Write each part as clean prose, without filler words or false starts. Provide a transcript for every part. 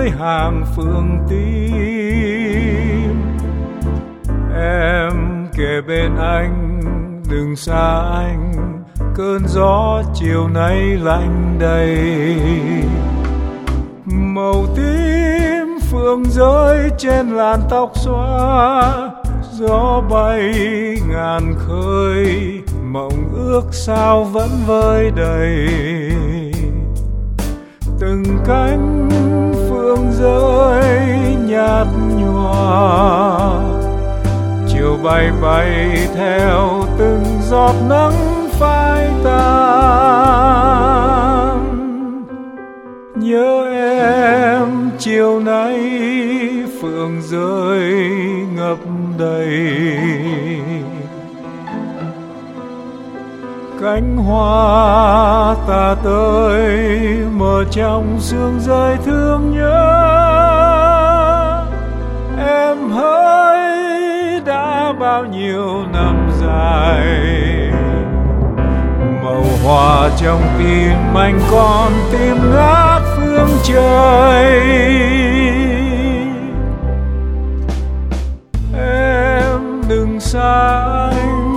dưới hàng phượng tím. Em kề bên anh, đừng xa anh, cơn gió chiều nay lạnh đầy. Màu tím phượng rơi trên làn tóc xóa, gió bay ngàn khơi, mộng ước sao vẫn vơi đầy. Từng cánh phượng rơi nhạt nhòa, chiều bay bay theo từng giọt nắng phai tàn. Nhớ em chiều nay phượng rơi ngập đầy. Cánh hoa ta tới mờ trong sương rơi thương nhớ. Em hỡi đã bao nhiêu năm dài, màu hoa trong tim anh còn tim ngát phương trời. Em đừng xa anh,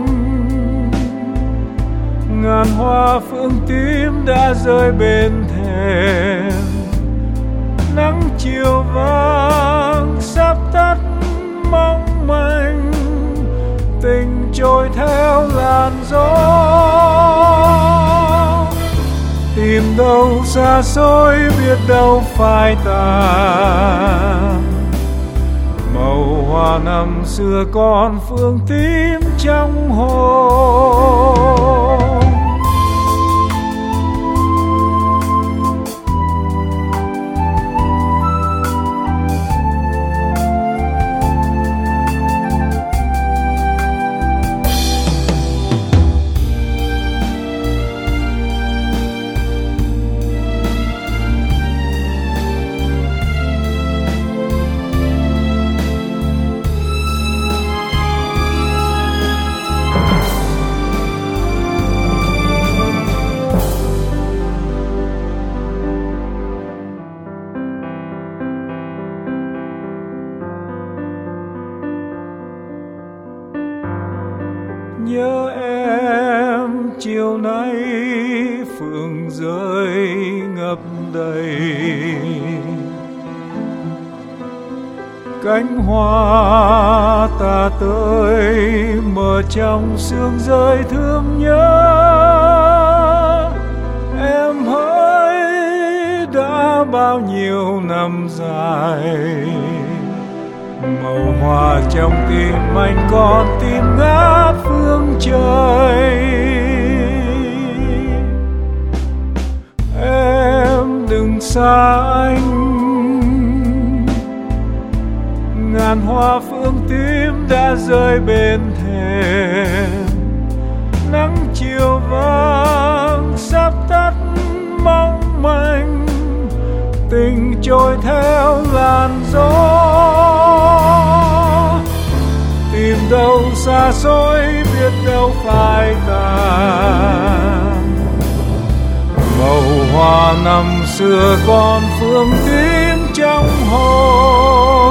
ngàn hoa phượng tím đã rơi bên thềm. Nắng chiều vàng sắp tắt mong manh, tình trôi theo làn gió. Tìm đâu xa xôi biết đâu phai tàn, màu hoa năm xưa còn phượng tím trong hồn. Nhớ em chiều nay phượng rơi ngập đầy. Cánh hoa ta tới mờ trong sương rơi thương nhớ. Em hỡi đã bao nhiêu năm dài, màu hoa trong tim anh còn tim ngát phương trời. Em đừng xa anh, ngàn hoa phương tím đã rơi bên thềm. Nắng chiều vàng sắp tắt mong manh, tình trôi theo làn gió. Tìm đâu xa xôi biết đâu phai tàn, màu hoa năm xưa còn phương tím trong hồn.